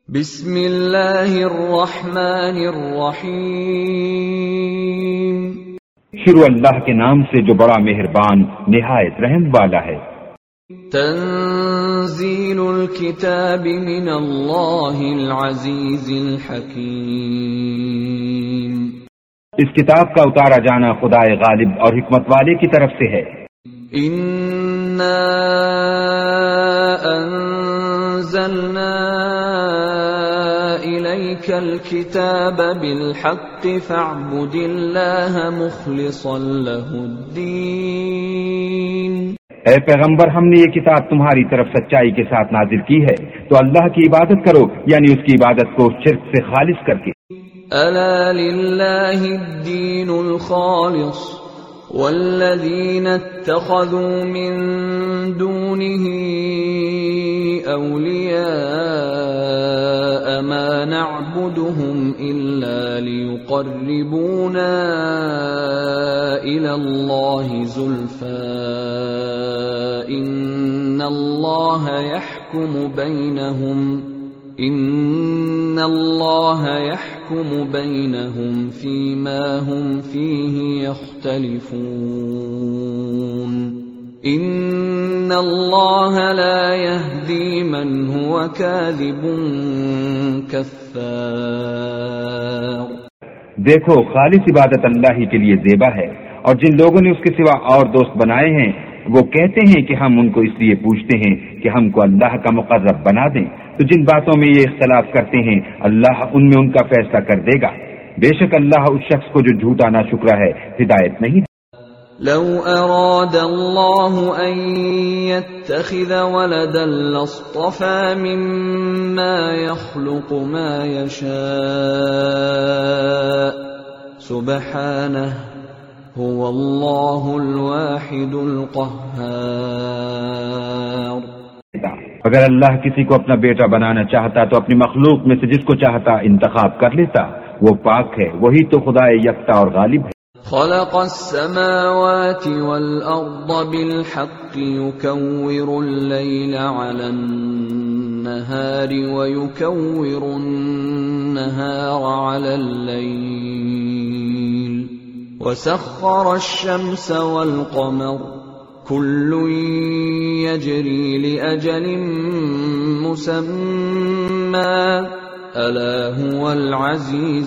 بسم اللہ الرحمن الرحیم۔ شروع اللہ کے نام سے جو بڑا مہربان نہایت رحم والا ہے۔ تنزیل الکتاب من اللہ العزیز الحکیم۔ اس کتاب کا اتارا جانا خدائے غالب اور حکمت والے کی طرف سے ہے۔ انا انزلنا الیک الکتاب بالحق فاعبد اللہ مخلصا لہ الدین۔ اے پیغمبر، ہم نے یہ کتاب تمہاری طرف سچائی کے ساتھ نازل کی ہے، تو اللہ کی عبادت کرو، یعنی اس کی عبادت کو شرک سے خالص کر کے۔ الا للہ الدین الخالص والذین اتخذوا من دونه اولیاء ما نعبدهم الا لیقربونا الى اللہ زلفى ان اللہ يحكم بينهم فيما هم فيه يختلفون ان اللہ لا يهدي من هو كاذب كفار۔ دیکھو، خالص عبادت اللہ ہی کے لیے زیبا ہے، اور جن لوگوں نے اس کے سوا اور دوست بنائے ہیں وہ کہتے ہیں کہ ہم ان کو اس لیے پوچھتے ہیں کہ ہم کو اللہ کا مقرب بنا دیں، تو جن باتوں میں یہ اختلاف کرتے ہیں اللہ ان میں ان کا فیصلہ کر دے گا۔ بے شک اللہ اس شخص کو جو جھوٹا ناشکرا ہے ہدایت نہیں۔ لو اراد اللہ ان يتخذ ولدا لاصطفى مما يخلق ما يشاء سبحانہ هو اللہ الواحد القہار۔ اگر اللہ کسی کو اپنا بیٹا بنانا چاہتا تو اپنی مخلوق میں سے جس کو چاہتا انتخاب کر لیتا، وہ پاک ہے، وہی تو خدا یکتا اور غالب ہے۔ خلق السماوات والأرض بالحق يكور الليل على النهار ويكور النهار على الليل وسخر الشمس والقمر كل يجري لأجل مسمى ألا هو العزيز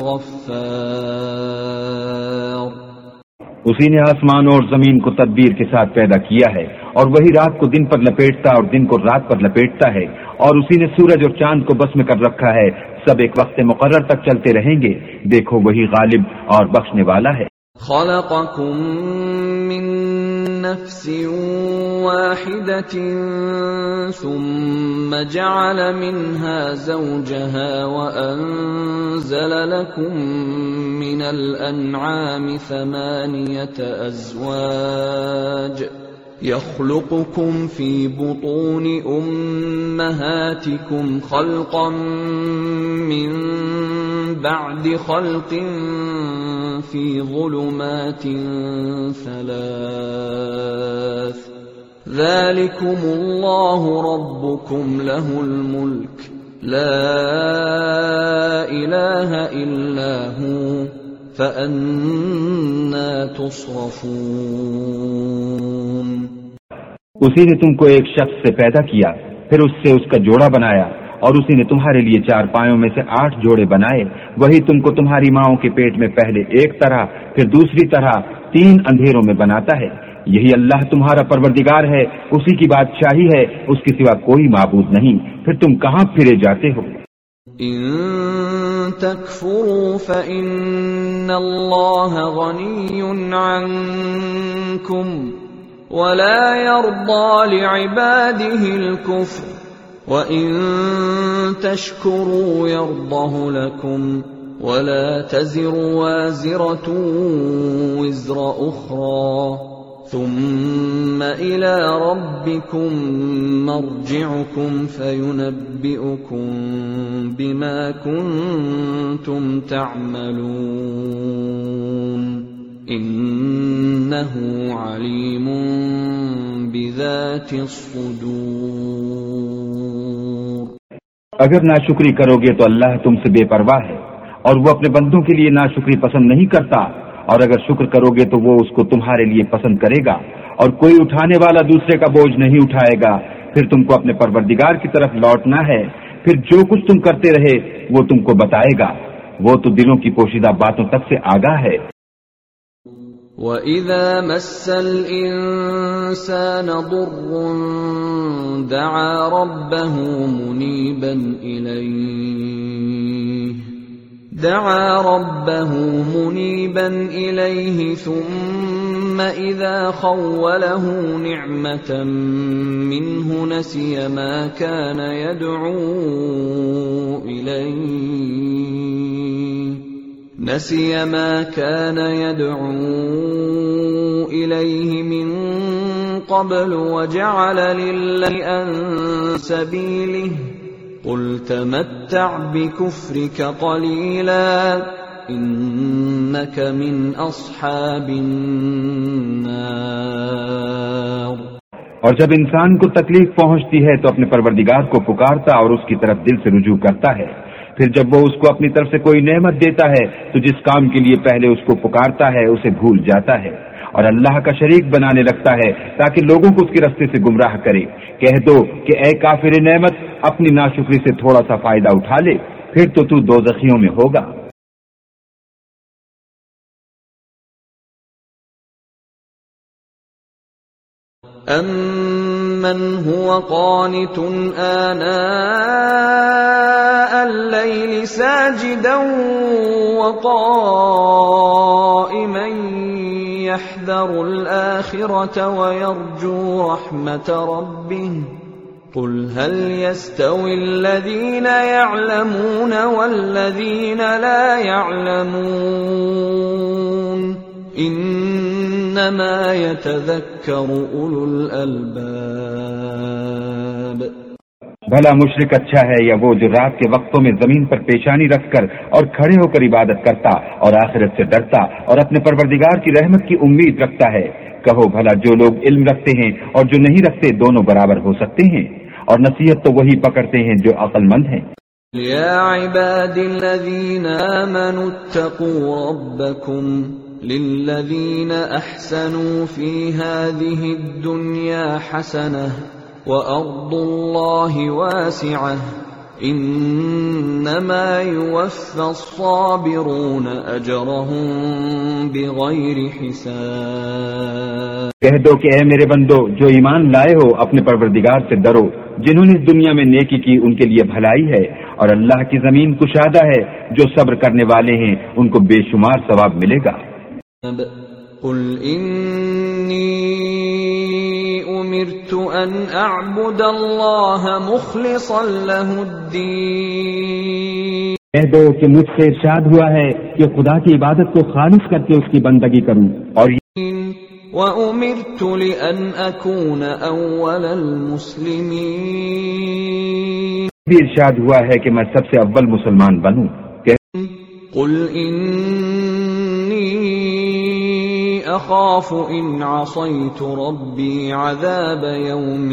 الغفار۔ اسی نے آسمانوں اور زمین کو تدبیر کے ساتھ پیدا کیا ہے، اور وہی رات کو دن پر لپیٹتا اور دن کو رات پر لپیٹتا ہے، اور اسی نے سورج اور چاند کو بس میں کر رکھا ہے، سب ایک وقت مقرر تک چلتے رہیں گے، دیکھو وہی غالب اور بخشنے والا ہے۔ خلقكم من نفس واحدة ثم جعل منها زوجها وأنزل لكم من الأنعام 8 أزواج يخلقكم في بطون أمهاتكم خلقا من بعد خلق في ظلمات 3 ذلكم الله ربكم له الملك لا إله إلا هو فأنا تصرفون۔ اسی نے تم کو ایک شخص سے پیدا کیا، پھر اس سے اس کا جوڑا بنایا، اور اسی نے تمہارے لیے 4 پایوں میں سے 8 جوڑے بنائے، وہی تم کو تمہاری ماؤں کے پیٹ میں پہلے ایک طرح پھر دوسری طرح 3 اندھیروں میں بناتا ہے۔ یہی اللہ تمہارا پروردگار ہے، اسی کی بادشاہی ہے، اس کے سوا کوئی معبود نہیں، پھر تم کہاں پھرے جاتے ہو؟ ان تکفروا فإن اللہ غنی عنکم ولا يرضى لعباده الكفر وَإِن تَشْكُرُوا يَرْضَهُ لَكُمْ وَلَا تَزِرُ وَازِرَةٌ وِزْرَ أُخْرَى ثُمَّ إِلَى رَبِّكُمْ مَرْجِعُكُمْ فَيُنَبِّئُكُم بِمَا كُنتُمْ تَعْمَلُونَ إِنَّهُ عَلِيمٌ بِذَاتِ الصُّدُورِ۔ اگر ناشکری کرو گے تو اللہ تم سے بے پرواہ ہے اور وہ اپنے بندوں کے لیے ناشکری پسند نہیں کرتا، اور اگر شکر کرو گے تو وہ اس کو تمہارے لیے پسند کرے گا، اور کوئی اٹھانے والا دوسرے کا بوجھ نہیں اٹھائے گا۔ پھر تم کو اپنے پروردگار کی طرف لوٹنا ہے، پھر جو کچھ تم کرتے رہے وہ تم کو بتائے گا، وہ تو دلوں کی پوشیدہ باتوں تک سے آگاہ ہے۔ وَإِذَا مَسَّ الْإِنسَانَ ضُرٌّ دَعَا رَبَّهُ مُنِيبًا إِلَيْهِ ثُمَّ إِذَا خَوَّلَهُ نِعْمَةً مِّنْهُ نَسِيَ مَا كَانَ يَدْعُو إِلَيْهِ مِن قَبْلُ وَجَعَلَ لِلَّهِ سَبِيلَهُ قُلْ تَمَتَّعْ بِكُفْرِكَ قَلِيلًا إِنَّكَ مِنْ أَصْحَابِ النَّارِ۔ اور جب انسان کو تکلیف پہنچتی ہے تو اپنے پروردگار کو پکارتا اور اس کی طرف دل سے رجوع کرتا ہے، پھر جب وہ اس کو اپنی طرف سے کوئی نعمت دیتا ہے تو جس کام کے لیے پہلے اس کو پکارتا ہے اسے بھول جاتا ہے اور اللہ کا شریک بنانے لگتا ہے تاکہ لوگوں کو اس کے راستے سے گمراہ کرے۔ کہہ دو کہ اے کافر نعمت، اپنی ناشکری سے تھوڑا سا فائدہ اٹھا لے، پھر تو دوزخیوں میں ہوگا۔ أَمَّنْ هُوَ قَانِتٌ آنَاءَ اللَّيْلِ سَاجِدًا وَقَائِمًا يَحْذَرُ الْآخِرَةَ وَيَرْجُو رَحْمَةَ رَبِّهِ قُلْ هَلْ يَسْتَوِي الَّذِينَ يَعْلَمُونَ وَالَّذِينَ لَا يَعْلَمُونَ انما يتذكر اولو الالباب۔ بھلا مشرک اچھا ہے یا وہ جو رات کے وقتوں میں زمین پر پیشانی رکھ کر اور کھڑے ہو کر عبادت کرتا اور آخرت سے ڈرتا اور اپنے پروردگار کی رحمت کی امید رکھتا ہے؟ کہو بھلا جو لوگ علم رکھتے ہیں اور جو نہیں رکھتے دونوں برابر ہو سکتے ہیں؟ اور نصیحت تو وہی پکڑتے ہیں جو عقل مند ہیں۔ یا عباد الذین آمنوا اتقوا ربکم للذین احسنوا فی هذه الدنیا حسنة وارض اللہ واسعة انما یوفی الصابرون اجرهم بغیر حساب۔ کہہ دو کہ اے میرے بندو جو ایمان لائے ہو اپنے پروردگار سے ڈرو، جنہوں نے اس دنیا میں نیکی کی ان کے لیے بھلائی ہے، اور اللہ کی زمین کشادہ ہے، جو صبر کرنے والے ہیں ان کو بے شمار ثواب ملے گا۔ قل انی امرت ان اعبد اللہ مخلصا له الدین۔ کہہ دو کہ مجھ سے ارشاد ہوا ہے کہ خدا کی عبادت کو خالص کر کے اس کی بندگی کروں، اور وَأُمِرْتُ لِأَنْ أَكُونَ أَوَّلَ الْمُسْلِمِينَ۔ بھی ارشاد ہوا ہے کہ میں سب سے اول مسلمان بنوں۔ قُلْ إِنِّي أَخَافُ إِنْ عَصَيْتُ رَبِّي عَذَابَ يَوْمٍ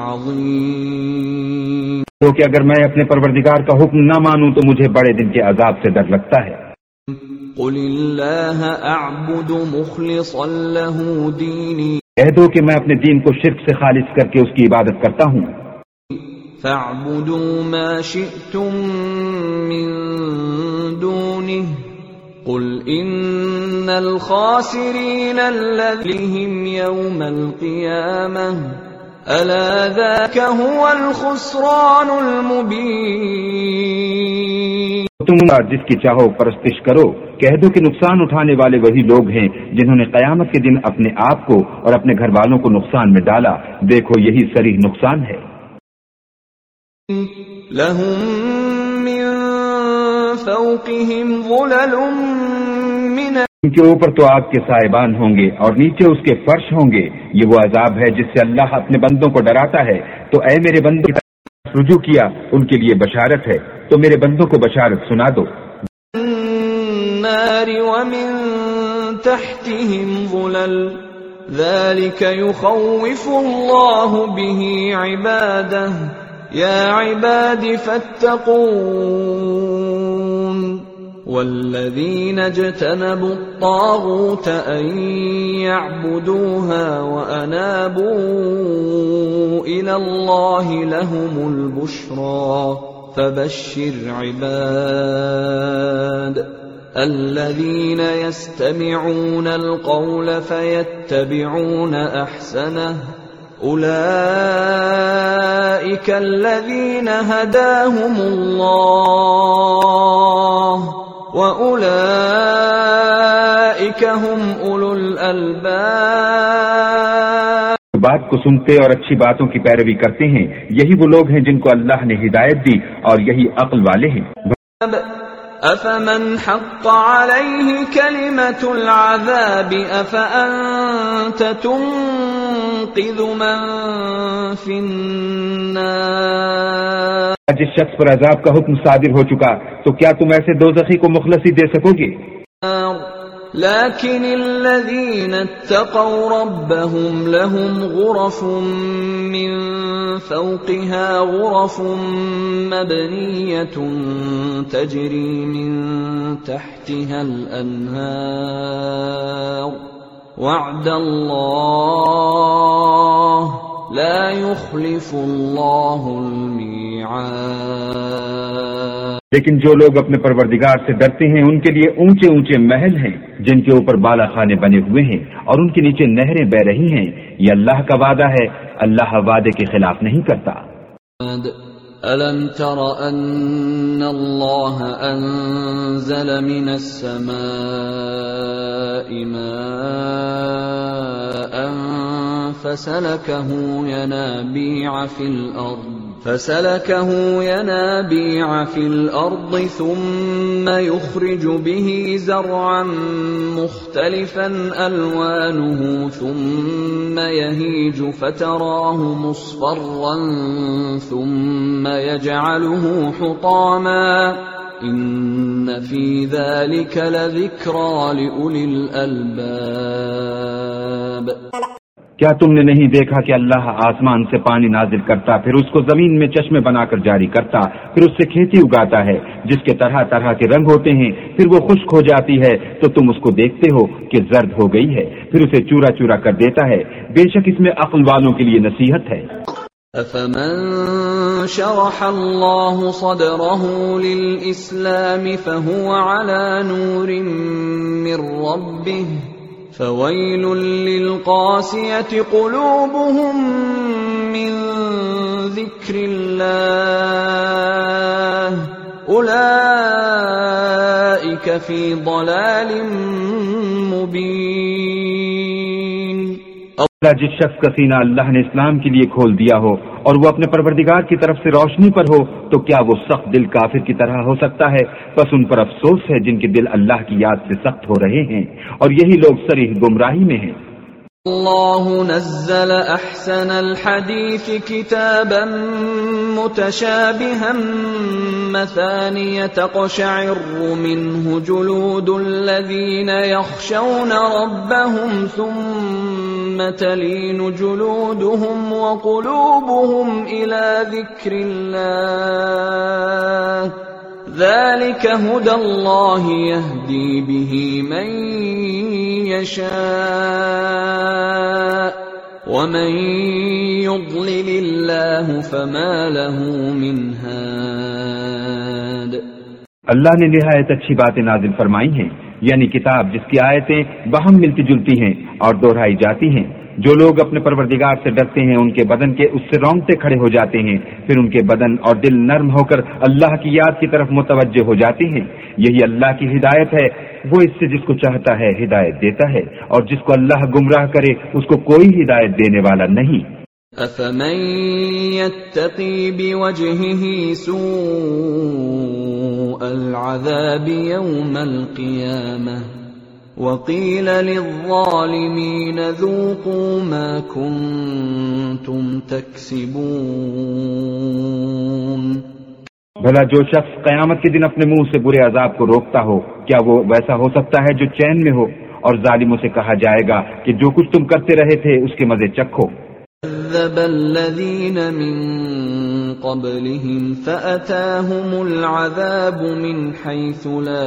عَظِيمٍ۔ تو کہ اگر میں اپنے پروردگار کا حکم نہ مانوں تو مجھے بڑے دن کے عذاب سے ڈر لگتا ہے۔ قل اللہ اعبد مخلصا له دینی۔ کہہ دو کہ میں اپنے دین کو شرک سے خالص کر کے اس کی عبادت کرتا ہوں۔ فاعبدوا ما شئتم من دونه قل ان الخاسرین الذین یوم القیامة الا ذاک هو الخسران المبین۔ تم جس کی چاہو پرستش کرو، کہہ دو کہ نقصان اٹھانے والے وہی لوگ ہیں جنہوں نے قیامت کے دن اپنے آپ کو اور اپنے گھر والوں کو نقصان میں ڈالا، دیکھو یہی صریح نقصان ہے۔ لهم من فوقهم ظلل من، ان کے اوپر تو آگ کے سائبان ہوں گے اور نیچے اس کے فرش ہوں گے، یہ وہ عذاب ہے جس سے اللہ اپنے بندوں کو ڈراتا ہے۔ تو اے میرے بندوں کی طرف رجوع کیا، ان کے لیے بشارت ہے، تو میرے بندوں کو بشارت سنا دو۔ النار ومن تحتهم ظلل ذلك يخوف الله به عباده يا عباد فاتقون والذين اجتنبوا الطاغوت أن يعبدوها وأنابوا إلى الله لهم البشرى فبشر عباد الذين يستمعون القول فيتبعون أحسنه أولئك الذين هداهم الله وأولئك هم أولو الألباب. بات کو سنتے اور اچھی باتوں کی پیروی کرتے ہیں یہی وہ لوگ ہیں جن کو اللہ نے ہدایت دی اور یہی عقل والے ہیں. أفمن حق عليه كلمة العذاب أفأنت تنقذ من في النار. جس شخص پر عذاب کا حکم صادر ہو چکا تو کیا تم ایسے دوزخی کو مخلصی دے سکو گے؟ لكن الذين اتقوا ربهم لهم غرف من فوقها غرف مبنية تجري من تحتها الأنهار وعد الله لا يخلف الله الميعاد. لیکن جو لوگ اپنے پروردگار سے ڈرتے ہیں ان کے لیے اونچے اونچے محل ہیں جن کے اوپر بالا خانے بنے ہوئے ہیں اور ان کے نیچے نہریں بہ رہی ہیں. یہ اللہ کا وعدہ ہے، اللہ وعدے کے خلاف نہیں کرتا. أَلَمْ تَرَ أَنَّ اللَّهَ أَنزَلَ مِنَ السَّمَاءِ مَاءً فَسَلَكَهُ يَنَابِيعَ فِي الْأَرْضِ ثُمَّ يُخْرِجُ بِهِ زَرْعًا مُخْتَلِفًا أَلْوَانُهُ ثُمَّ يَهِيجُ فَتَرَاهُ مُصْفَرًّا ثُمَّ يَجْعَلُهُ حُطَامًا إِنَّ فِي ذَلِكَ لَذِكْرَى لِأُولِي الْأَلْبَابِ. کیا تم نے نہیں دیکھا کہ اللہ آسمان سے پانی نازل کرتا، پھر اس کو زمین میں چشمے بنا کر جاری کرتا، پھر اس سے کھیتی اگاتا ہے جس کے طرح طرح کے رنگ ہوتے ہیں، پھر وہ خشک ہو جاتی ہے تو تم اس کو دیکھتے ہو کہ زرد ہو گئی ہے، پھر اسے چورا چورا کر دیتا ہے. بے شک اس میں عقل والوں کے لیے نصیحت ہے. أَفَمَن شَرَحَ اللَّهُ صَدْرَهُ لِلْإِسْلَامِ فَهُوَ عَلَى نُورٍ مِّن رَّبِّهِ فَوَيْلٌ لِّلْقَاسِيَةِ قُلُوبُهُم مِّن ذِكْرِ اللَّهِ أُولَئِكَ فِي ضَلَالٍ مُّبِينٍ. جس شخص کا سینہ اللہ نے اسلام کے لیے کھول دیا ہو اور وہ اپنے پروردگار کی طرف سے روشنی پر ہو تو کیا وہ سخت دل کافر کی طرح ہو سکتا ہے؟ بس ان پر افسوس ہے جن کے دل اللہ کی یاد سے سخت ہو رہے ہیں اور یہی لوگ صریح گمراہی میں ہیں. اللہ نزل احسن الحدیث کتابا متشابها مثانیہ تقشعر منه جلود الذین یخشون ربهم ثم تلین جلودهم وقلوبهم إلى ذکر اللہ ذلك هدى الله يهدي به من يشاء ومن يضلل الله فما له من هاد. اللہ نے نہایت اچھی باتیں نازل فرمائی ہیں، یعنی کتاب جس کی آیتیں باہم ملتی جلتی ہیں اور دہرائی جاتی ہیں. جو لوگ اپنے پروردگار سے ڈرتے ہیں ان کے بدن کے اس سے رونگٹے کھڑے ہو جاتے ہیں، پھر ان کے بدن اور دل نرم ہو کر اللہ کی یاد کی طرف متوجہ ہو جاتے ہیں. یہی اللہ کی ہدایت ہے، وہ اس سے جس کو چاہتا ہے ہدایت دیتا ہے اور جس کو اللہ گمراہ کرے اس کو کوئی ہدایت دینے والا نہیں. أَفَمَن يَتَّقِي بِوَجْهِهِ سُوءَ الْعَذَابِ يَوْمَ الْقِيَامَةِ وَقِيلَ لِلظَّالِمِينَ ذُوقُوا مَا كُنتُمْ تَكْسِبُونَ. بھلا جو شخص قیامت کے دن اپنے منہ سے برے عذاب کو روکتا ہو کیا وہ ویسا ہو سکتا ہے جو چین میں ہو؟ اور ظالموں سے کہا جائے گا کہ جو کچھ تم کرتے رہے تھے اس کے مزے چکھو. كذب الذين من قبلهم فأتاهم العذاب من حيث لا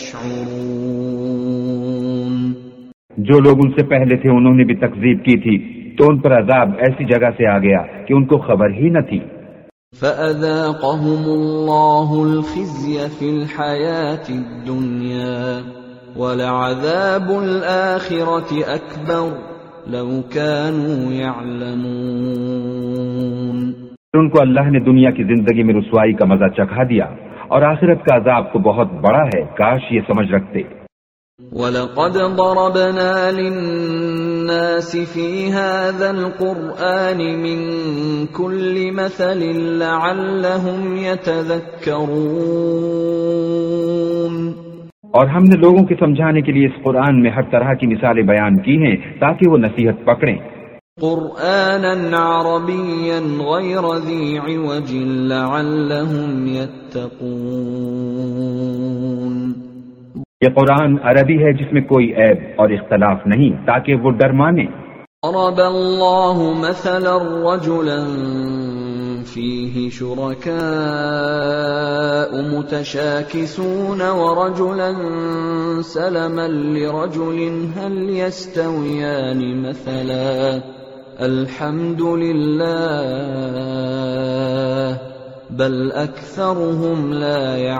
يشعرون. جو لوگ ان سے پہلے تھے انہوں نے بھی تکذیب کی تھی تو ان پر عذاب ایسی جگہ سے آ گیا کہ ان کو خبر ہی نہ تھی. فأذاقهم الله الخزي في الحياة الدنيا ولعذاب الآخرة أكبر لو كانوا يعلمون. ان کو اللہ نے دنیا کی زندگی میں رسوائی کا مزہ چکھا دیا اور آخرت کا عذاب تو بہت بڑا ہے، کاش یہ سمجھ رکھتے. وَلَقَدْ ضَرَبْنَا لِلنَّاسِ فِي هَذَا الْقُرْآنِ مِنْ كُلِّ مَثَلٍ لَعَلَّهُمْ يَتَذَكَّرُونَ. اور ہم نے لوگوں کے سمجھانے کے لیے اس قرآن میں ہر طرح کی مثالیں بیان کی ہیں تاکہ وہ نصیحت پکڑیں. قرآنًا عربيًّا غير ذي عوج لعلهم يتقون. یہ قرآن عربی ہے جس میں کوئی عیب اور اختلاف نہیں تاکہ وہ ڈر مانے. ضرب الله مثلا رجلا فيه شركاء متشاكسون ورجلا سلما لرجل هل يستويان مثلا الحمد لله بل أكثرهم لا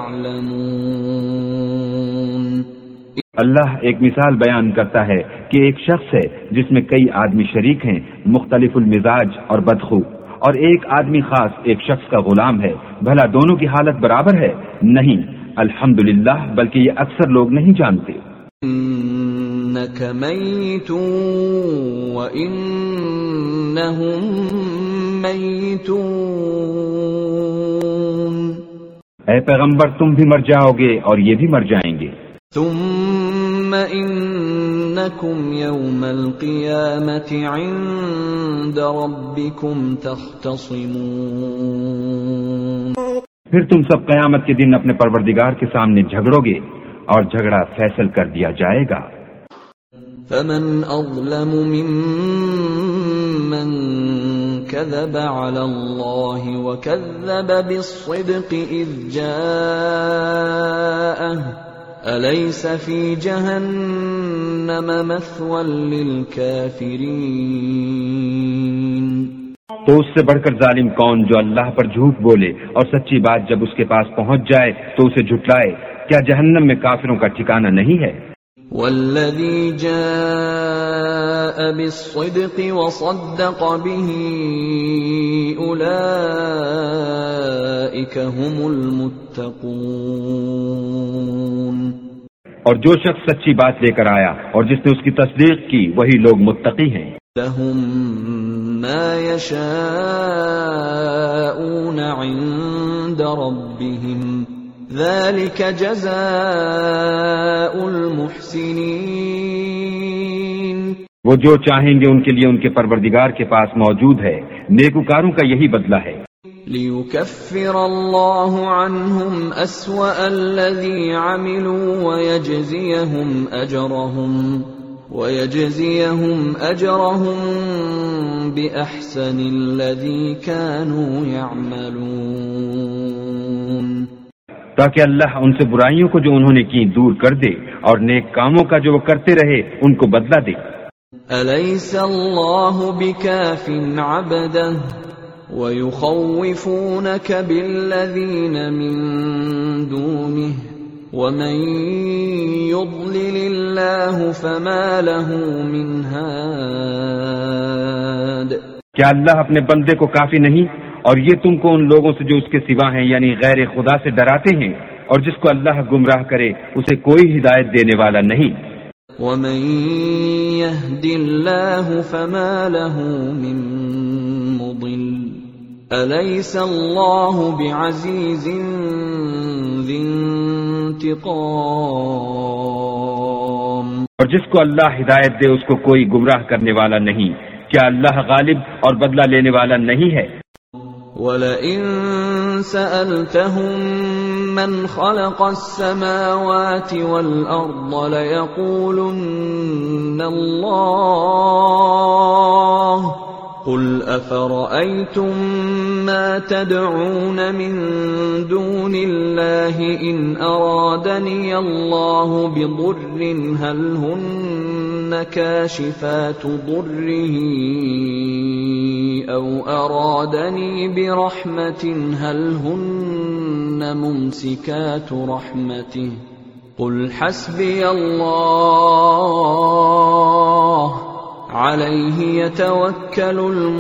يعلمون. اللہ ایک مثال بیان کرتا ہے کہ ایک شخص ہے جس میں کئی آدمی شریک ہیں، مختلف المزاج اور بدخو، اور ایک آدمی خاص ایک شخص کا غلام ہے، بھلا دونوں کی حالت برابر ہے؟ نہیں، الحمدللہ، بلکہ یہ اکثر لوگ نہیں جانتے. انک میت وانہم میتون. اے پیغمبر، تم بھی مر جاؤ گے اور یہ بھی مر جائیں گے. ثم انکم یوم القیامة عند ربکم تختصمون. پھر تم سب قیامت کے دن اپنے پروردگار کے سامنے جھگڑو گے اور جھگڑا فیصل کر دیا جائے گا. فمن اظلم ممن كذب على الله وكذب بالصدق اذ جاءه أليس في جهنم مثوى للكافرين. تو اس سے بڑھ کر ظالم کون جو اللہ پر جھوٹ بولے اور سچی بات جب اس کے پاس پہنچ جائے تو اسے جھٹلائے. کیا جہنم میں کافروں کا ٹھکانہ نہیں ہے؟ والذي جاء بالصدق وصدق به أولئك هم المتقون. اور جو شخص سچی بات لے کر آیا اور جس نے اس کی تصدیق کی وہی لوگ متقی ہیں. لهم ما يشاءون عند ربهم ذلك جزاء المحسنين. وہ جو چاہیں گے ان کے لیے ان کے پروردگار کے پاس موجود ہے، نیکوکاروں کا یہی بدلہ ہے. لِيُكَفِّرَ اللَّهُ عَنْهُمْ أَسْوَأَ الَّذِي عَمِلُوا وَيَجْزِيَهُمْ أَجْرَهُمْ بِأَحْسَنِ الَّذِي كَانُوا يَعْمَلُونَ. تاکہ اللہ ان سے برائیوں کو جو انہوں نے کی دور کر دے اور نیک کاموں کا جو وہ کرتے رہے ان کو بدلہ دے. أَلَيْسَ اللَّهُ بِكَافٍ عَبْدَهُ وَيُخَوِّفُونَكَ بِالَّذِينَ مِن دُونِهِ وَمَن يُضْلِلِ اللَّهُ فَمَا لَهُ مِنْ هَادٍ. کیا اللہ اپنے بندے کو کافی نہیں اور یہ تم کو ان لوگوں سے جو اس کے سوا ہیں یعنی غیر خدا سے ڈراتے ہیں، اور جس کو اللہ گمراہ کرے اسے کوئی ہدایت دینے والا نہیں. وَمَن يَهْدِ اللَّهُ فَمَا لَهُ مِن مُضِلٍّ أَلَيْسَ اللَّهُ بِعَزِيزٍ ذِي انتقام. اور جس کو اللہ ہدایت دے اس کو کوئی گمراہ کرنے والا نہیں. کیا اللہ غالب اور بدلہ لینے والا نہیں ہے؟ وَلَئِن سَأَلْتَهُم مَّنْ خَلَقَ السَّمَاوَاتِ وَالْأَرْضَ لَيَقُولُنَّ اللَّهُ قل أفرأيتم ما تدعون من دون الله إن أرادني الله بضر هل هن كاشفات ضره أو أرادني برحمة هل هن ممسكات رحمته قل حسبي الله علیہ یتوکل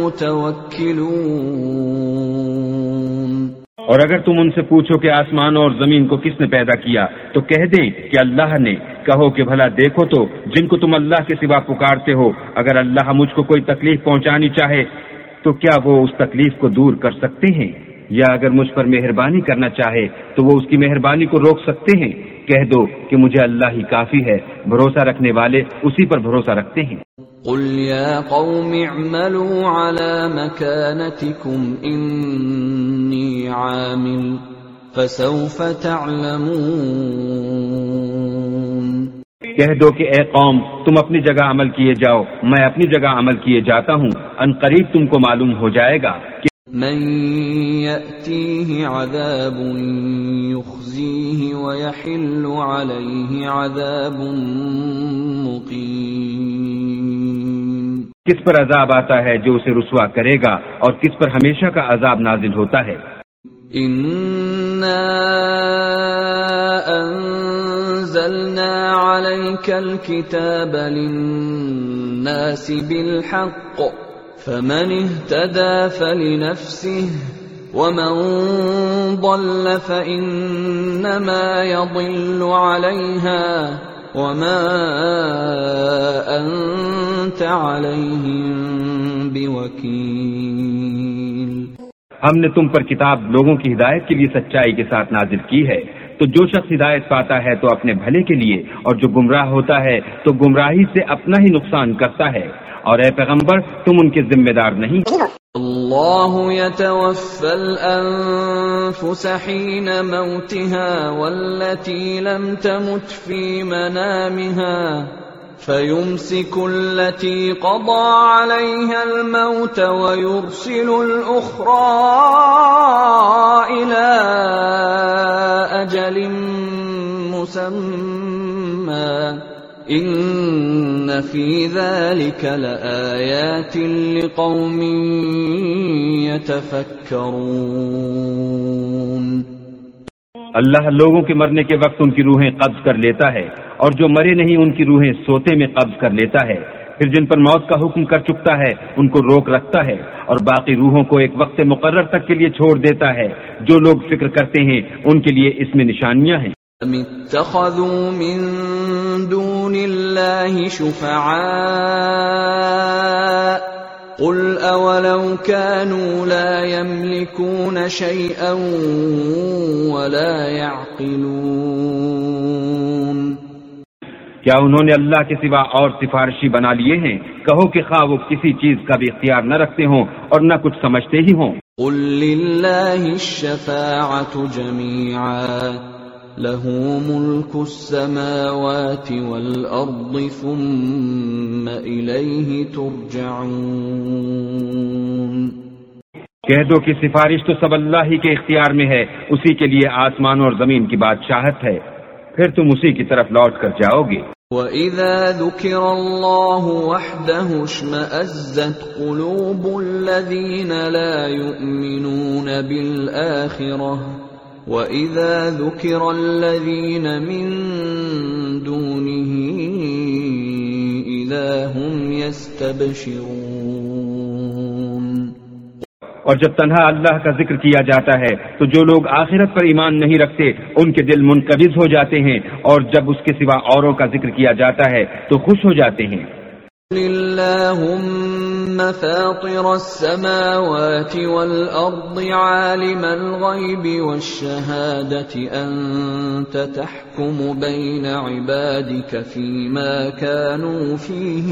المتوکلون۔ اور اگر تم ان سے پوچھو کہ آسمان اور زمین کو کس نے پیدا کیا تو کہہ دیں کہ اللہ نے۔ کہو کہ بھلا دیکھو تو جن کو تم اللہ کے سوا پکارتے ہو، اگر اللہ مجھ کو کوئی تکلیف پہنچانی چاہے تو کیا وہ اس تکلیف کو دور کر سکتے ہیں؟ یا اگر مجھ پر مہربانی کرنا چاہے تو وہ اس کی مہربانی کو روک سکتے ہیں؟ کہہ دو کہ مجھے اللہ ہی کافی ہے، بھروسہ رکھنے والے اسی پر بھروسہ رکھتے ہیں۔ قل یا قوم اعملوا على مكانتكم انی عامل فسوف تعلمون۔ کہہ دو کہ اے قوم تم اپنی جگہ عمل کیے جاؤ، میں اپنی جگہ عمل کیے جاتا ہوں، ان قریب تم کو معلوم ہو جائے گا کہ من یأتیہ عذاب یخزیہ ویحل علیہ عذاب مقیم۔ کس پر عذاب آتا ہے جو اسے رسوا کرے گا، اور کس پر ہمیشہ کا عذاب نازل ہوتا ہے۔ اِنَّا أَنزَلْنَا عَلَيْكَ الْكِتَابَ لِلنَّاسِ بِالْحَقِّ فَمَنِ اهْتَدَى فَلِنَفْسِهِ وَمَنْ ضَلَّ فَإِنَّمَا يَضِلُّ عَلَيْهَا وَمَا أَنْتَ عَلَيْهِمْ بِوَكِيلٍ۔ ہم نے تم پر کتاب لوگوں کی ہدایت کے لیے سچائی کے ساتھ نازل کی ہے، تو جو شخص ہدایت پاتا ہے تو اپنے بھلے کے لیے، اور جو گمراہ ہوتا ہے تو گمراہی سے اپنا ہی نقصان کرتا ہے، اور اے پیغمبر تم ان کے ذمہ دار نہیں۔ اللہ یتوفی الانفس حین موتها والتي لم تمت في منامها فيمسك التي قضى عليها الموت ويرسل الأخرى إلى أجل مسمى إن في ذلك لآيات لقوم يتفكرون۔ اللہ لوگوں کے مرنے کے وقت ان کی روحیں قبض کر لیتا ہے، اور جو مرے نہیں ان کی روحیں سوتے میں قبض کر لیتا ہے، پھر جن پر موت کا حکم کر چکتا ہے ان کو روک رکھتا ہے، اور باقی روحوں کو ایک وقت مقرر تک کے لیے چھوڑ دیتا ہے۔ جو لوگ فکر کرتے ہیں ان کے لیے اس میں نشانیاں ہیں۔ ام اتخذوا من دون اللہ شفعاء قل اولو كانوا لا يملكون شيئا ولا يعقلون۔ کیا انہوں نے اللہ کے سوا اور سفارشی بنا لیے ہیں؟ کہو کہ خواہ وہ کسی چیز کا بھی اختیار نہ رکھتے ہوں اور نہ کچھ سمجھتے ہی ہوں۔ قل للہ الشفاعۃ جميعا لہ ملک السماوات والارض ثم الیہ ترجعون۔ کہہ دو کہ سفارش تو سب اللہ ہی کے اختیار میں ہے، اسی کے لیے آسمان اور زمین کی بادشاہت ہے، پھر تم اسی کی طرف لوٹ کر جاؤ گے۔ وَإِذَا ذُكِرَ اللَّهُ وَحْدَهُ اشْمَأَزَّتْ قُلُوبُ الَّذِينَ لَا يُؤْمِنُونَ بِالْآخِرَةِ وَإِذَا ذُكِرَ الَّذِينَ مِن دُونِهِ إِذَا هُمْ يَسْتَبْشِرُونَ۔ اور جب تنہا اللہ کا ذکر کیا جاتا ہے تو جو لوگ آخرت پر ایمان نہیں رکھتے ان کے دل منقبض ہو جاتے ہیں، اور جب اس کے سوا اوروں کا ذکر کیا جاتا ہے تو خوش ہو جاتے ہیں۔ اللہم فاطر السماوات والارض عالم الغیب والشہادة انت تحکم بین عبادک فیما كانوا فیہ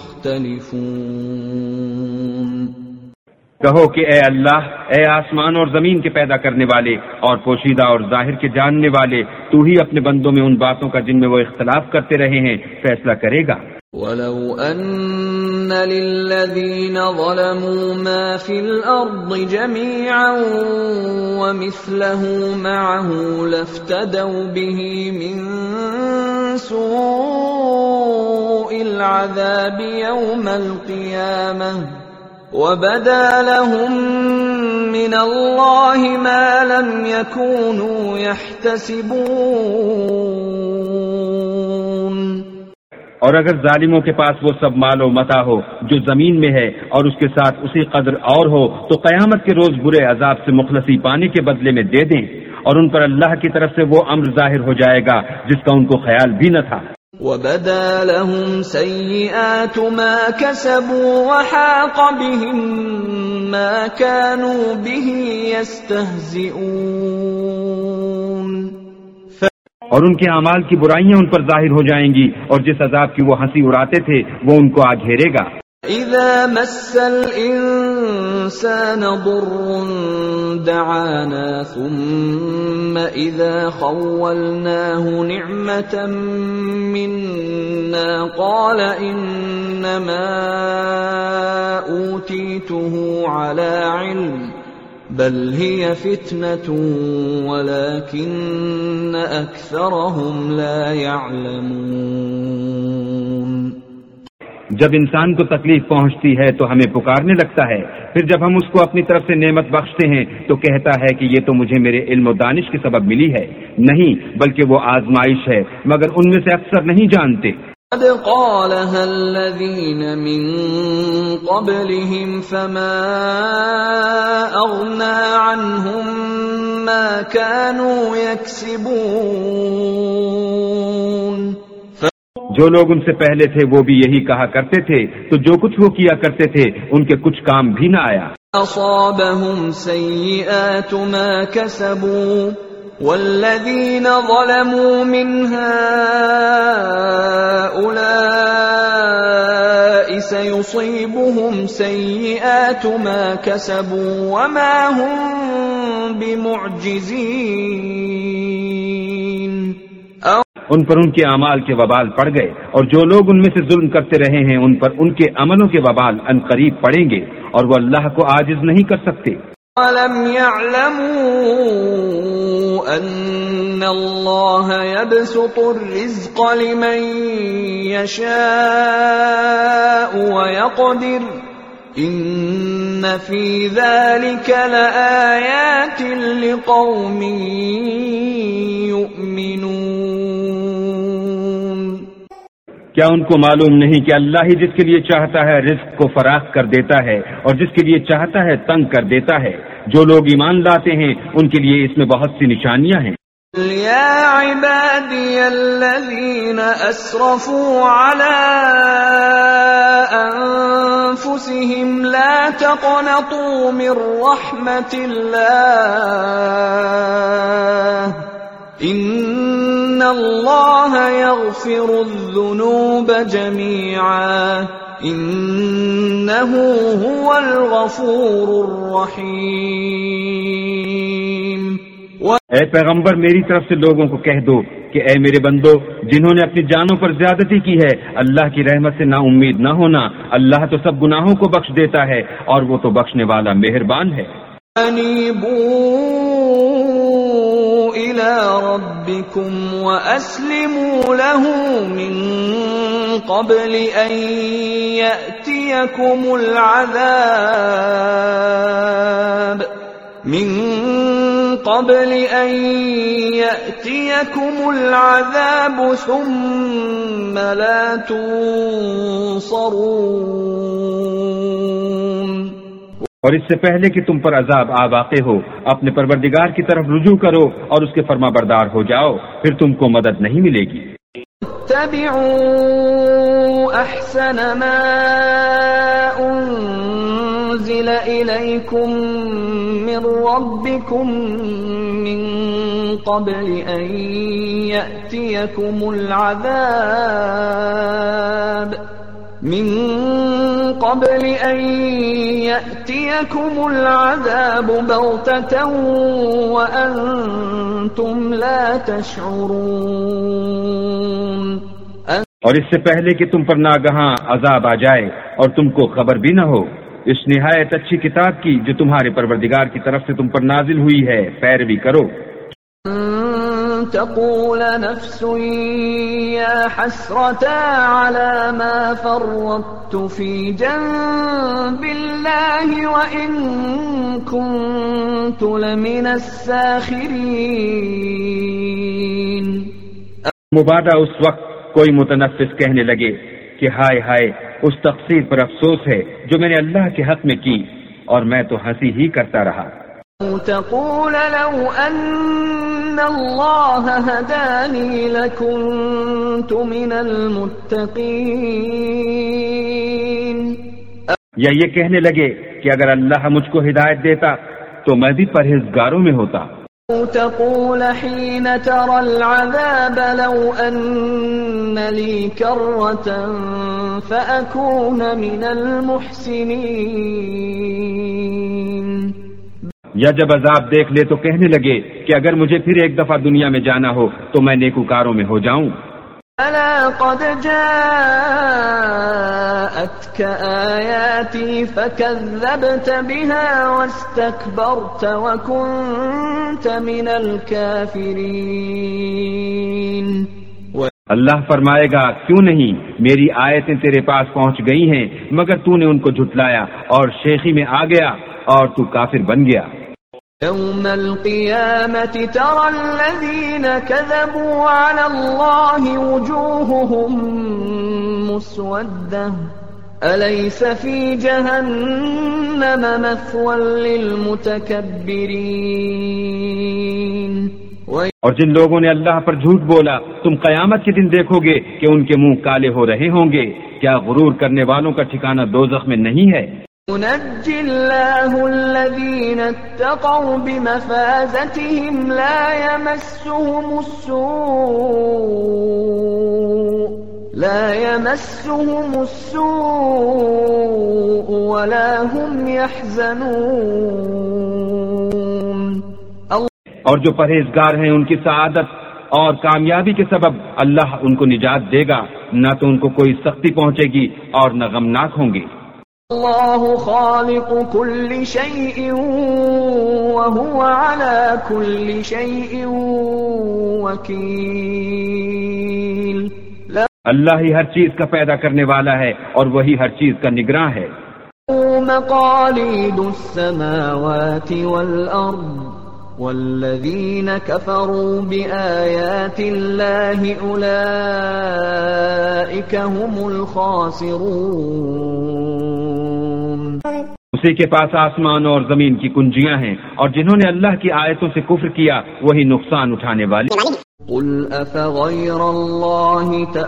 یختلفون۔ کہو کہ اے اللہ، اے آسمان اور زمین کے پیدا کرنے والے اور پوشیدہ اور ظاہر کے جاننے والے، تو ہی اپنے بندوں میں ان باتوں کا جن میں وہ اختلاف کرتے رہے ہیں فیصلہ کرے گا۔ وَلَوْ أَنَّ للذين ظلموا ما في الأرض جميعا ومثله معه لافتدوا به من سوء العذاب يوم القيامة وبدا لهم من الله ما لم يكونوا يحتسبون۔ اور اگر ظالموں کے پاس وہ سب مال و متاع ہو جو زمین میں ہے اور اس کے ساتھ اسی قدر اور ہو تو قیامت کے روز برے عذاب سے مخلصی پانے کے بدلے میں دے دیں، اور ان پر اللہ کی طرف سے وہ امر ظاہر ہو جائے گا جس کا ان کو خیال بھی نہ تھا۔ وَبَدَا لَهُمْ سَيِّئَاتُ مَا كَسَبُوا وَحَاقَ بِهِمْ مَا كَانُوا بِهِ يَسْتَهْزِئُونَ۔ اور ان کے اعمال کی برائیاں ان پر ظاہر ہو جائیں گی، اور جس عذاب کی وہ ہنسی اڑاتے تھے وہ ان کو آ گھیرے گا۔ اذا مس الانسان ضر دعانا ثم اذا خولناه نعمة منا قال انما اوتيته على علم بل هي فتنة ولكن اکثرهم لا يعلمون۔ جب انسان کو تکلیف پہنچتی ہے تو ہمیں پکارنے لگتا ہے، پھر جب ہم اس کو اپنی طرف سے نعمت بخشتے ہیں تو کہتا ہے کہ یہ تو مجھے میرے علم و دانش کے سبب ملی ہے، نہیں بلکہ وہ آزمائش ہے، مگر ان میں سے اکثر نہیں جانتے۔ قد قالها الذين من قبلهم فما أغنى عنهم ما كانوا يكسبون۔ جو لوگ ان سے پہلے تھے وہ بھی یہی کہا کرتے تھے، تو جو کچھ وہ کیا کرتے تھے ان کے کچھ کام بھی نہ آیا۔ أصابهم سيئات ما كسبوا والذين ظلموا من هؤلاء سيصيبهم سيئات ما كسبوا وما هم بمعجزين۔ ان پر ان کے اعمال کے وبال پڑ گئے، اور جو لوگ ان میں سے ظلم کرتے رہے ہیں ان پر ان کے عملوں کے وبال ان قریب پڑیں گے، اور وہ اللہ کو عاجز نہیں کر سکتے۔ أَلَمْ يَعْلَمُوا أَنَّ اللَّهَ يَبْسُطُ الرِّزْقَ لِمَن يَشَاءُ وَيَقْدِرُ إِنَّ فِي ذَلِكَ لَآيَاتٍ لِقَوْمٍ يُؤْمِنُونَ۔ کیا ان کو معلوم نہیں کہ اللہ ہی جس کے لیے چاہتا ہے رزق کو فراخ کر دیتا ہے اور جس کے لیے چاہتا ہے تنگ کر دیتا ہے؟ جو لوگ ایمان لاتے ہیں ان کے لیے اس میں بہت سی نشانیاں ہیں۔ يا عبادي الذين أسرفوا على أنفسهم لا تقنطوا من رحمة الله إن الله يغفر الذنوب جميعا إنه هو الغفور الرحيم۔ اے پیغمبر میری طرف سے لوگوں کو کہہ دو کہ اے میرے بندو جنہوں نے اپنی جانوں پر زیادتی کی ہے اللہ کی رحمت سے نا امید نہ ہونا، اللہ تو سب گناہوں کو بخش دیتا ہے اور وہ تو بخشنے والا مہربان ہے۔ انیبوا الی ربکم واسلموا له من قبل ان یأتیکم العذاب ثم لا تنصرون۔ اور اس سے پہلے کہ تم پر عذاب آ واقع ہو اپنے پروردگار کی طرف رجوع کرو اور اس کے فرما بردار ہو جاؤ، پھر تم کو مدد نہیں ملے گی۔ اتبعوا احسن ما انزل الیکم من ربکم من قبل ان یأتیکم العذاب بغتة وأنتم لا تشعرون۔ اور اس سے پہلے کہ تم پر ناگہاں عذاب آ جائے اور تم کو خبر بھی نہ ہو، اس نہایت اچھی کتاب کی جو تمہارے پروردگار کی طرف سے تم پر نازل ہوئی ہے پیروی کرو۔ تقول نفس يا حسرتا على ما فرطت في جنب الله وإن كنت لمن الساخرين۔ مبادہ اس وقت کوئی متنفس کہنے لگے کہ ہائے ہائے، اس تقصیر پر افسوس ہے جو میں نے اللہ کے حق میں کی اور میں تو ہنسی ہی کرتا رہا۔ تقول لو أن الله هداني لكنت من المتقين۔ یا یہ کہنے لگے کہ اگر اللہ مجھ کو ہدایت دیتا تو میں بھی پرہیزگاروں میں ہوتا۔ تقول حين ترى العذاب لو أن لي كرة فأكون من المحسنين۔ یا جب عذاب دیکھ لے تو کہنے لگے کہ اگر مجھے پھر ایک دفعہ دنیا میں جانا ہو تو میں نیکوکاروں میں ہو جاؤں۔ ألا قد جاءتك آياتي فكذبت بها واستكبرت وكنت من الكافرين۔ اللہ فرمائے گا کیوں نہیں، میری آیتیں تیرے پاس پہنچ گئی ہیں مگر تو نے ان کو جھٹلایا اور شیخی میں آ گیا اور تو کافر بن گیا۔ يوم القيامة ترى الذين كذبوا على الله وجوههم مسودة أليس في جهنم مثوى للمتكبرين۔ اور جن لوگوں نے اللہ پر جھوٹ بولا تم قیامت کے دن دیکھو گے کہ ان کے منہ کالے ہو رہے ہوں گے، کیا غرور کرنے والوں کا ٹھکانہ دوزخ میں نہیں ہے؟ ينجي الله الذين اتقوا بمفازتهم لا يمسهم السوء ولا هم يحزنون۔ اور جو پرہیزگار ہیں ان کی سعادت اور کامیابی کے سبب اللہ ان کو نجات دے گا، نہ تو ان کو کوئی سختی پہنچے گی اور نہ غمناک ہوں گے۔ اللہ خالق كل شيء وهو على كل شيء وكيل۔ اللہ ہی ہر چیز کا پیدا کرنے والا ہے اور وہی ہر چیز کا نگراں ہے۔ مقاليد السماوات والأرض والذين كفروا بآيات الله أولئك هم الخاسرون۔ اسی کے پاس آسمان اور زمین کی کنجیاں ہیں اور جنہوں نے اللہ کی آیتوں سے کفر کیا وہی نقصان اٹھانے والے۔ قل أفغير الله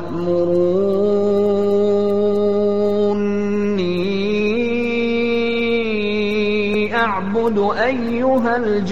تأمروني أعبد أيها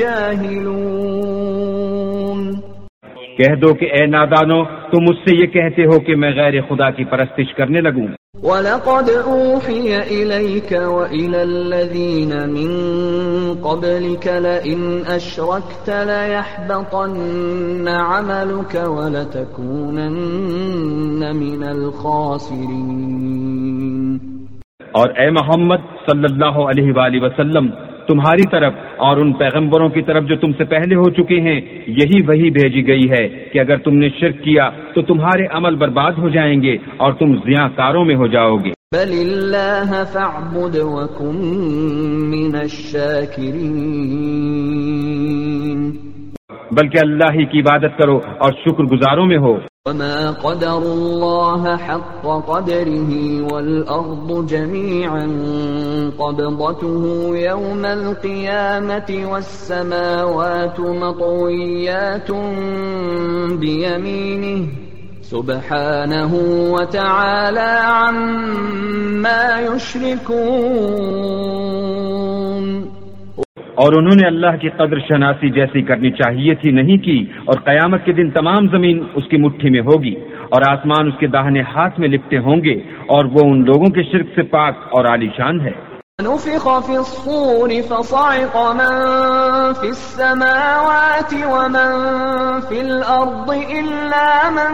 الجاهلون۔ کہہ دو کہ اے نادانو تم مجھ سے یہ کہتے ہو کہ میں غیر خدا کی پرستش کرنے لگوں۔ وَلَقَدْ أُوحِيَ إِلَيْكَ وَإِلَى الَّذِينَ مِن قَبْلِكَ لَئِنْ أَشْرَكْتَ لَيَحْبَطَنَّ عَمَلُكَ وَلَتَكُونَنَّ مِنَ الْخَاسِرِينَ۔ اور اے محمد صلی اللہ علیہ وآلہ وسلم تمہاری طرف اور ان پیغمبروں کی طرف جو تم سے پہلے ہو چکے ہیں یہی وہی بھیجی گئی ہے کہ اگر تم نے شرک کیا تو تمہارے عمل برباد ہو جائیں گے اور تم ضیاء کاروں میں ہو جاؤ گے۔ بل اللہ فاعبد وکن من الشاکرین۔ بلکہ اللہ ہی کی عبادت کرو اور شکر گزاروں میں ہو۔ وما قدر الله حق قدره والأرض جميعا قبضته يوم القيامة والسماوات مطويات بيمينه سبحانه وتعالى عما يشركون۔ اور انہوں نے اللہ کی قدر شناسی جیسی کرنی چاہیے تھی نہیں کی، اور قیامت کے دن تمام زمین اس کی مٹھی میں ہوگی اور آسمان اس کے داہنے ہاتھ میں لپٹے ہوں گے، اور وہ ان لوگوں کے شرک سے پاک اور عالی شان ہے۔ نفخ في الصور فصعق من في السماوات ومن في الأرض إلا من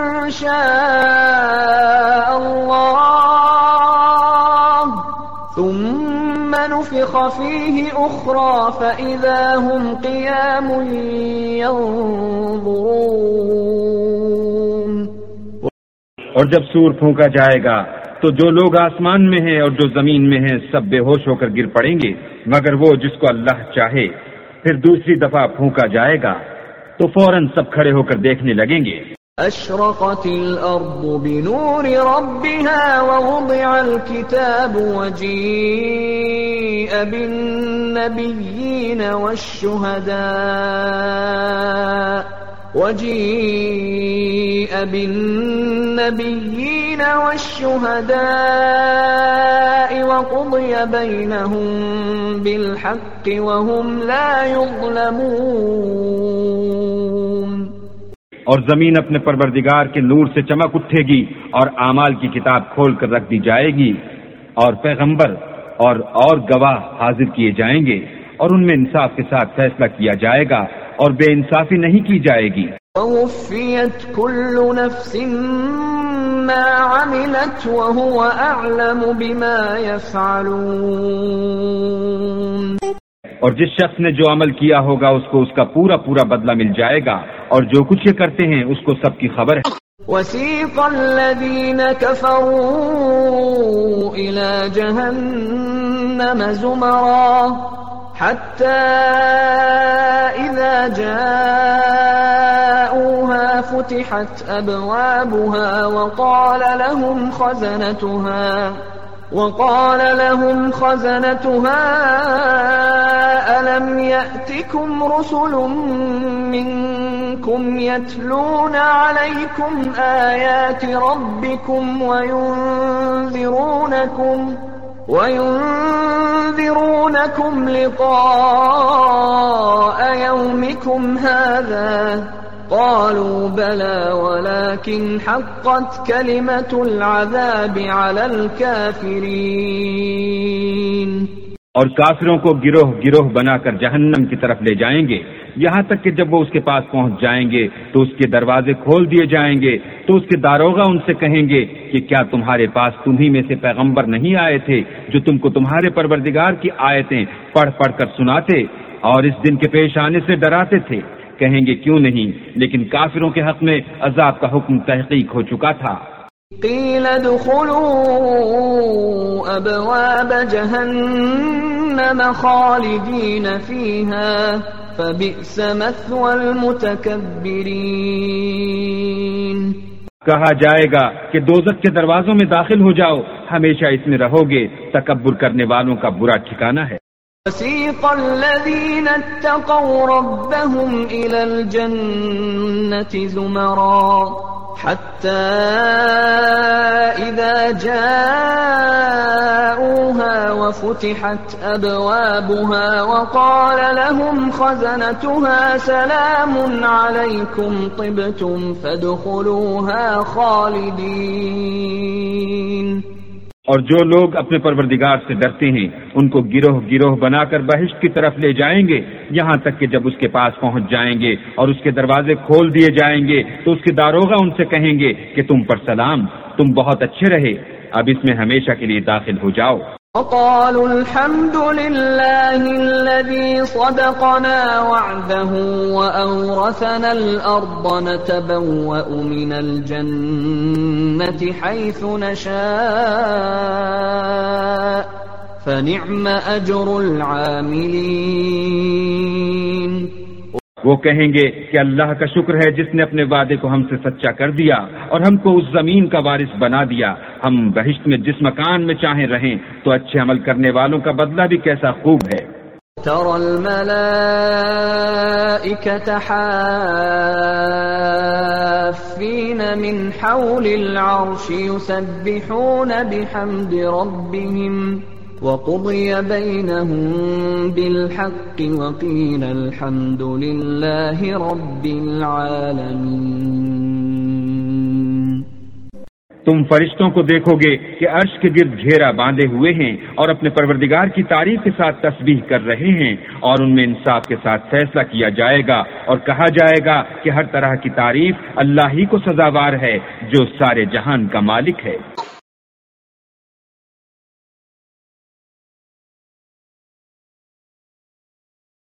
شاء الله ثم نفخ فيه أخرى فإذا هم قيام ينظرون. اور جب سور پھونکا جائے گا تو جو لوگ آسمان میں ہیں اور جو زمین میں ہیں سب بے ہوش ہو کر گر پڑیں گے مگر وہ جس کو اللہ چاہے. پھر دوسری دفعہ پھونکا جائے گا تو فوراً سب کھڑے ہو کر دیکھنے لگیں گے. اشرقت الارض بنور ربها ووضع الكتاب وجيء بالنبيين والشهداء وقضي بينهم بالحق وهم لا يظلمون. اور زمین اپنے پروردگار کے نور سے چمک اٹھے گی اور اعمال کی کتاب کھول کر رکھ دی جائے گی اور پیغمبر اور گواہ حاضر کیے جائیں گے اور ان میں انصاف کے ساتھ فیصلہ کیا جائے گا اور بے انصافی نہیں کی جائے گی. وَوَفِّيَتْ كُلُّ نَفْسٍ مَا عَمِلَتْ وَهُوَ أَعْلَمُ بِمَا يَفْعَلُونَ. اور جس شخص نے جو عمل کیا ہوگا اس کو اس کا پورا پورا بدلہ مل جائے گا اور جو کچھ یہ کرتے ہیں اس کو سب کی خبر ہے. وَسِيقَ الَّذِينَ كَفَرُوا إِلَى جَهَنَّمَ زُمَرًا حَتَّى إِذَا جَاءُوهَا فُتِحَتْ أَبْوَابُهَا وقال لهم خزنتها ألم يأتكم رسل منكم يتلون عليكم آيات ربكم وينذرونكم لقاء يومكم هذا قالوا بلى ولكن حقت كلمة العذاب على الكافرين. اور کافروں کو گروہ گروہ بنا کر جہنم کی طرف لے جائیں گے یہاں تک کہ جب وہ اس کے پاس پہنچ جائیں گے تو اس کے دروازے کھول دیے جائیں گے تو اس کے داروغہ ان سے کہیں گے کہ کیا تمہارے پاس تمہیں میں سے پیغمبر نہیں آئے تھے جو تم کو تمہارے پروردگار کی آیتیں پڑھ پڑھ کر سناتے اور اس دن کے پیش آنے سے ڈراتے تھے. کہیں گے کیوں نہیں لیکن کافروں کے حق میں عذاب کا حکم تحقیق ہو چکا تھا. قیل ادخلوا ابواب جہنم خالدین فیہا فبئس مثوى المتکبرین. کہا جائے گا کہ دوزخ کے دروازوں میں داخل ہو جاؤ ہمیشہ اس میں رہو گے تکبر کرنے والوں کا برا ٹھکانہ ہے. وَسِيقَ الَّذِينَ اتَّقَوْا رَبَّهُمْ إِلَى الْجَنَّةِ زُمَرًا حَتَّى إِذَا جَاءُوهَا وَفُتِحَتْ أَبْوَابُهَا وَقَالَ لَهُمْ خَزَنَتُهَا سَلَامٌ عَلَيْكُمْ طِبْتُمْ فَادْخُلُوهَا خَالِدِينَ. اور جو لوگ اپنے پروردگار سے ڈرتے ہیں ان کو گروہ گروہ بنا کر بہشت کی طرف لے جائیں گے یہاں تک کہ جب اس کے پاس پہنچ جائیں گے اور اس کے دروازے کھول دیے جائیں گے تو اس کے داروغہ ان سے کہیں گے کہ تم پر سلام تم بہت اچھے رہے اب اس میں ہمیشہ کے لیے داخل ہو جاؤ. وقالوا الحمد لله الذي صدقنا وعده وأورثنا الأرض نتبوأ من الجنة حيث نشاء فنعم أجر العاملين. وہ کہیں گے کہ اللہ کا شکر ہے جس نے اپنے وعدے کو ہم سے سچا کر دیا اور ہم کو اس زمین کا وارث بنا دیا. ہم بہشت میں جس مکان میں چاہیں رہیں تو اچھے عمل کرنے والوں کا بدلہ بھی کیسا خوب ہے. ترى الملائكة حافين من حول العرش يسبحون بحمد ربهم وقضي بينهم بالحق وقيل الحمد لله رب العالمين. تم فرشتوں کو دیکھو گے کہ عرش کے گرد گھیرا باندھے ہوئے ہیں اور اپنے پروردگار کی تعریف کے ساتھ تسبیح کر رہے ہیں، اور ان میں انصاف کے ساتھ فیصلہ کیا جائے گا اور کہا جائے گا کہ ہر طرح کی تعریف اللہ ہی کو سزاوار ہے جو سارے جہان کا مالک ہے۔